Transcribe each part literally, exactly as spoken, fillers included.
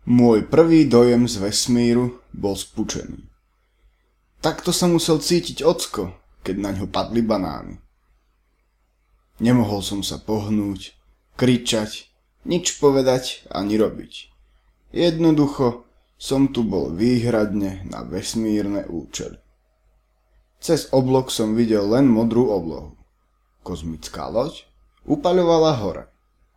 Môj prvý dojem z vesmíru bol spučený. Takto sa musel cítiť ocko, keď na ňo padli banány. Nemohol som sa pohnúť, kričať, nič povedať ani robiť. Jednoducho som tu bol výhradne na vesmírne účely. Cez oblok som videl len modrú oblohu. Kozmická loď upaľovala hore.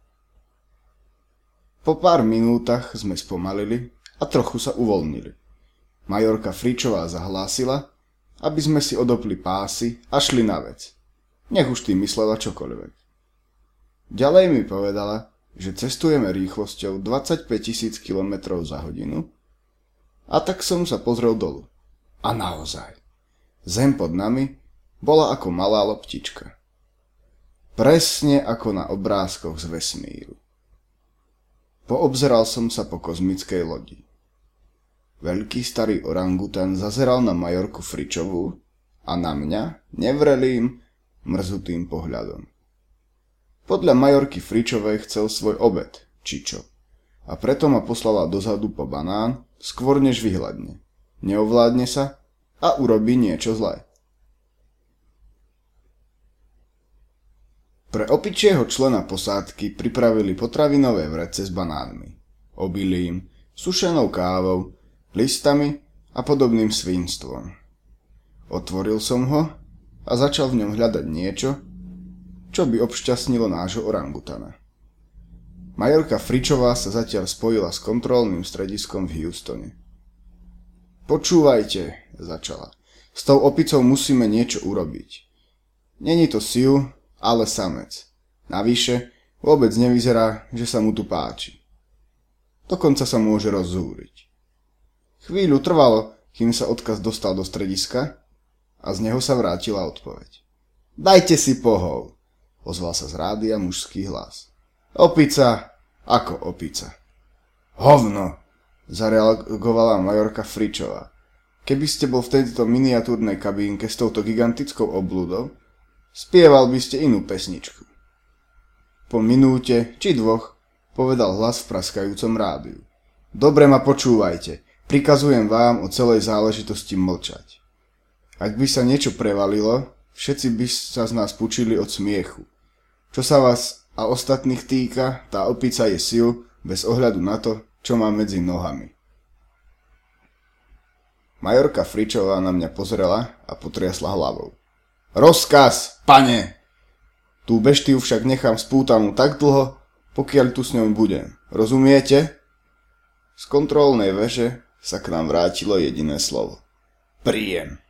Po pár minútach sme spomalili a trochu sa uvoľnili. Majorka Fričová zahlásila, aby sme si odopli pásy a šli na vec. Nech už tým myslela čokoľvek. Ďalej mi povedala, že cestujeme rýchlosťou dvadsaťpäť tisíc kilometrov za hodinu, a tak som sa pozrel dolu. A naozaj, zem pod nami bola ako malá loptička. Presne ako na obrázkoch z vesmíru. Poobzeral som sa po kozmickej lodi. Veľký starý orangutan zazeral na Majorku Fričovú a na mňa nevrelým, mrzutým pohľadom. Podľa Majorky Fričovej chcel svoj obed, či čo, a preto ma poslala dozadu po banán, skôr než vyhľadne. Neovládne sa a urobí niečo zlé. Pre opičieho člena posádky pripravili potravinové vrece s banánmi, obilím, sušenou kávou, listami a podobným svinstvom. Otvoril som ho a začal v ňom hľadať niečo, čo by obšťastnilo nášho orangutana. Majorka Fričová sa zatiaľ spojila s kontrolným strediskom v Houstone. Počúvajte, začala. S tou opicou musíme niečo urobiť. Není to Sioux, ale samec. Navyše, vôbec nevyzerá, že sa mu tu páči. Dokonca sa môže rozzúriť. Chvíľu trvalo, kým sa odkaz dostal do strediska a z neho sa vrátila odpoveď. Dajte si pohov, ozval sa z rádia mužský hlas. Opica, ako opica. Hovno, zareagovala Majorka Fričová. Keby ste bol v tejto miniatúrnej kabínke s touto gigantickou oblúdou, spieval by ste inú pesničku. Po minúte či dvoch povedal hlas v praskajúcom rádiu. Dobre ma počúvajte, prikazujem vám o celej záležitosti mlčať. Ak by sa niečo prevalilo, všetci by sa z nás pučili od smiechu. Čo sa vás a ostatných týka, tá opica je Sioux bez ohľadu na to, čo má medzi nohami. Majorka Fričová na mňa pozrela a potriasla hlavou. Rozkaz, pane! Tú beštiu však nechám spútanú tak dlho, pokiaľ tu s ňou budem. Rozumiete? Z kontrolnej veže sa k nám vrátilo jediné slovo. Príjem.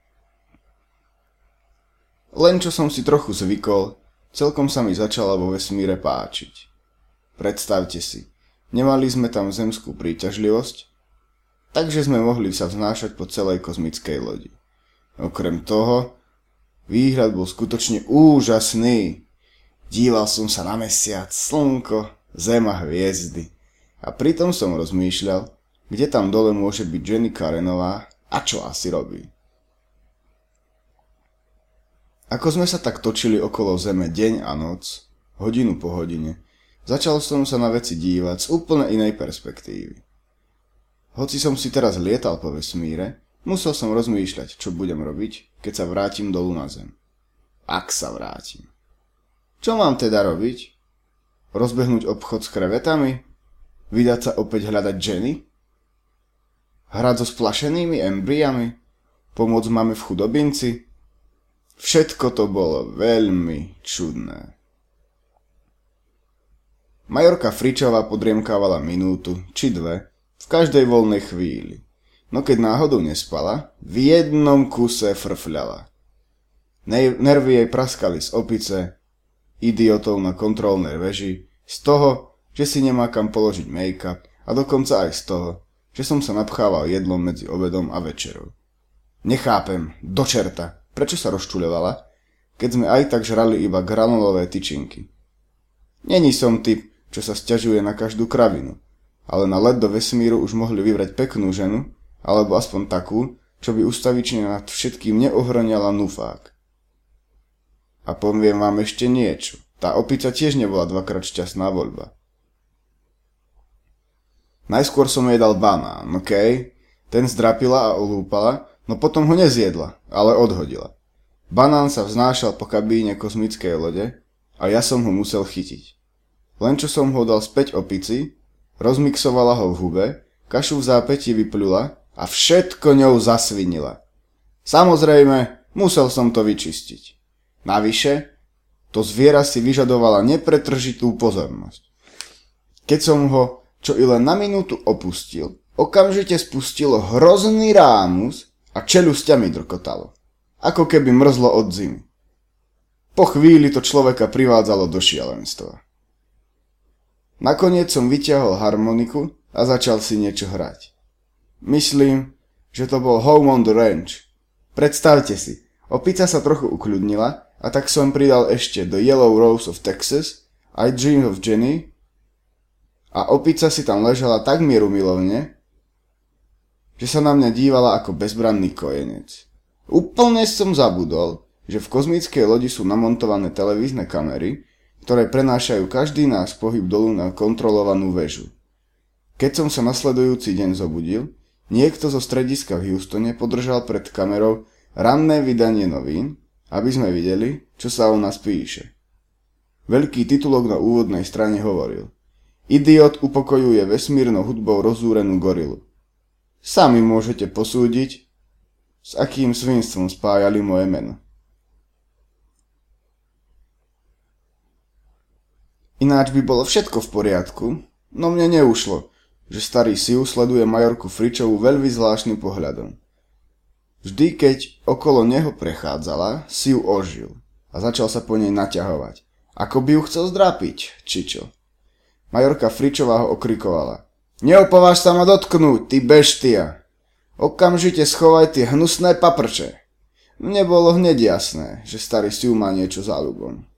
Len čo som si trochu zvykol, celkom sa mi začala vo vesmíre páčiť. Predstavte si, nemali sme tam zemskú príťažlivosť, takže sme mohli sa vznášať po celej kozmickej lodi. Okrem toho, výhľad bol skutočne úžasný. Díval som sa na mesiac, slnko, zem a hviezdy. A pritom som rozmýšľal, kde tam dole môže byť Jenny Karenová a čo asi robí. Ako sme sa tak točili okolo Zeme deň a noc, hodinu po hodine, začal som sa na veci dívať z úplne inej perspektívy. Hoci som si teraz lietal po vesmíre, musel som rozmýšľať, čo budem robiť, keď sa vrátim dolu na zem. Ak sa vrátim. Čo mám teda robiť? Rozbehnúť obchod s krevetami? Vydať sa opäť hľadať Jenny? Hrať so splašenými embryami? Pomôcť mame v chudobinci? Všetko to bolo veľmi čudné. Majorka Fričová podriemkávala minútu či dve v každej voľnej chvíli. No keď náhodou nespala, v jednom kuse frfľala. Nervy jej praskali z opice, idiotov na kontrolnej veži, z toho, že si nemá kam položiť make-up a dokonca aj z toho, že som sa napchával jedlom medzi obedom a večerou. Nechápem, do čerta, prečo sa rozčuľovala, keď sme aj tak žrali iba granulové tyčinky. Není som typ, čo sa sťažuje na každú kravinu, ale na let do vesmíru už mohli vybrať peknú ženu, alebo aspoň takú, čo by ustavične nad všetkým neohrňala nufák. A poviem vám ešte niečo. Tá opica tiež nebola dvakrát šťastná voľba. Najskôr som jej dal banán, okej? Okay? Ten zdrapila a olúpala, no potom ho nezjedla, ale odhodila. Banán sa vznášal po kabíne kozmickej lode a ja som ho musel chytiť. Len čo som ho dal späť opici, rozmixovala ho v hube, kašu v zápäti vyplula a všetko ňou zasvinila. Samozrejme, musel som to vyčistiť. Navyše, to zviera si vyžadovala nepretržitú pozornosť. Keď som ho čo i len na minútu opustil, okamžite spustilo hrozný rámus a čeľusťami drkotalo. Ako keby mrzlo od zimy. Po chvíli to človeka privádzalo do šialenstva. Nakoniec som vyťahol harmoniku a začal si niečo hrať. Myslím, že to bol Home on the Range. Predstavte si, opica sa trochu ukľudnila a tak som pridal ešte The Yellow Rose of Texas, I Dream of Jenny a opica si tam ležala tak mierumilovne, že sa na mňa dívala ako bezbranný kojenec. Úplne som zabudol, že v kozmickej lodi sú namontované televízne kamery, ktoré prenášajú každý náš pohyb dolu na kontrolovanú väžu. Keď som sa nasledujúci deň zobudil, niekto zo strediska v Houstone podržal pred kamerou ranné vydanie novín, aby sme videli, čo sa o nás píše. Veľký titulok na úvodnej strane hovoril: Idiot upokojuje vesmírnou hudbou rozúrenú gorilu. Sami môžete posúdiť, s akým svinstvom spájali moje meno. Ináč by bolo všetko v poriadku, no mne neušlo, že starý Siu sleduje majorku Fričovu veľmi zvláštnym pohľadom. Vždy, keď okolo neho prechádzala, Siu ožil a začal sa po nej naťahovať, ako by ju chcel zdrapiť, či čo. Majorka Fričová ho okrikovala: Neopováž sa ma dotknúť, ty beštia! Okamžite schovaj tie hnusné paprče. Mne bolo hneď jasné, že starý Siu má niečo za ľubom.